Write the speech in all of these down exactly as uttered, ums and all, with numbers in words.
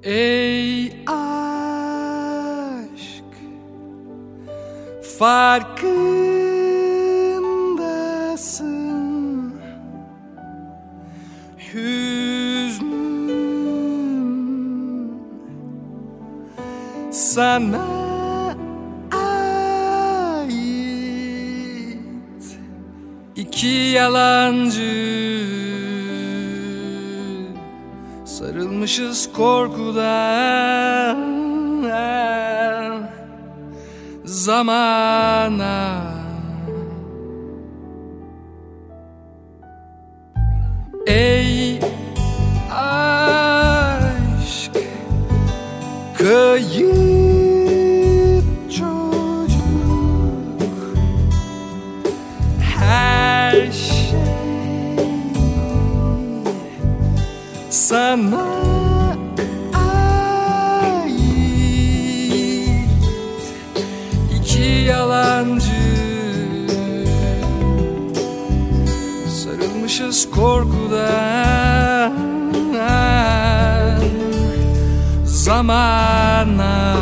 Ey aşk, farkındasın hüznün sana ait. İki yalancı sarılmışız korkudan zamana. Ey aşk, kayıp çocuk, her şey sana ait. İki yalancı sarılmışız korkudan zamana.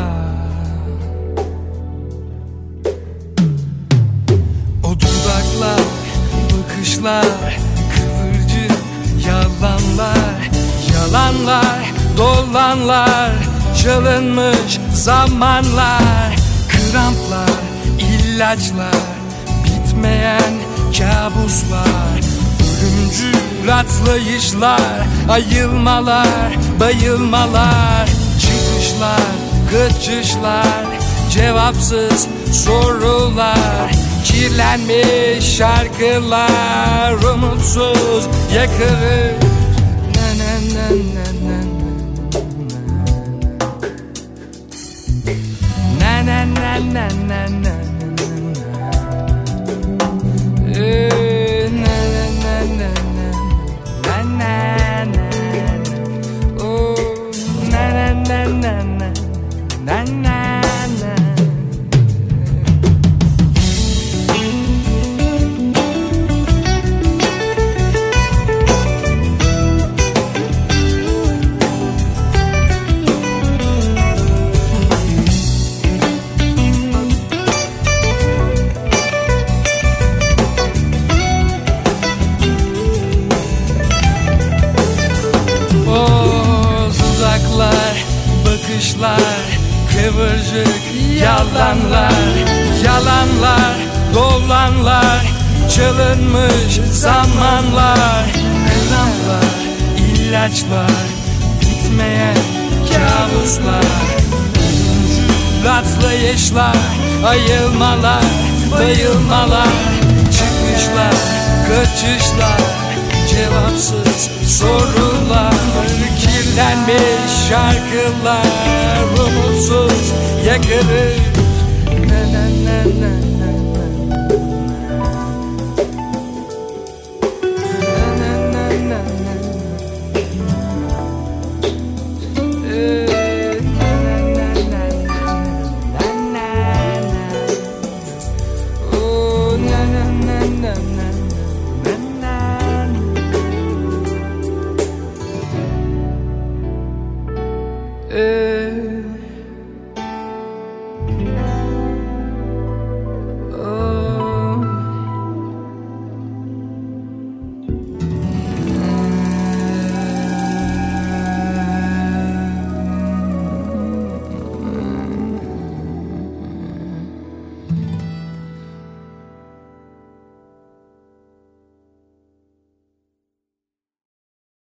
O dudaklar, bakışlar, kıvırcık yalanlar, yalanlar, dolanlar, çalınmış zamanlar, kramplar, ilaçlar, bitmeyen kabuslar, ölümcül atlayışlar, ayılmalar, bayılmalar, çıkışlar, kaçışlar, cevapsız sorular, kirlenmiş şarkılar, umutsuz yakılır. Na na na na na na na na na na na. Bakışlar, kıvırcık yalanlar, yalanlar, dolanlar, çalınmış zamanlar, kramplar, ilaçlar, bitmeyen kabuslar, ölümcül atlayışlar, ayılmalar, bayılmalar, çıkışlar, kaçışlar, cevapsız sorular, kirlenmiş şarkılar, umutsuz yakılır. Na na na na.